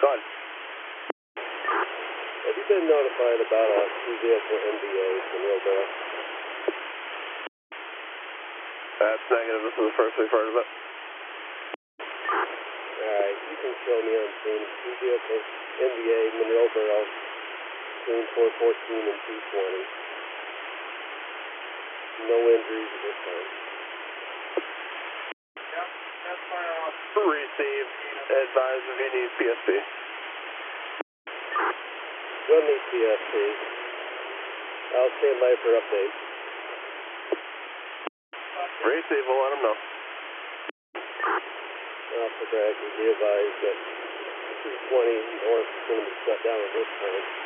Go ahead. Have you been notified about a two-vehicle NVA from Millboro? That's negative. This is the first we've heard of it. Alright, you can show me on scene two-vehicle NVA Monroe Borough between 414 and 220. No injuries at this time. Yep, that's fire off. Receive. Advise if you need PSP. We'll need PSP. I'll stand by for updates. Receive, we'll let them know. Alpha Bragg, be advised that 320 north is going to be shut down at this time.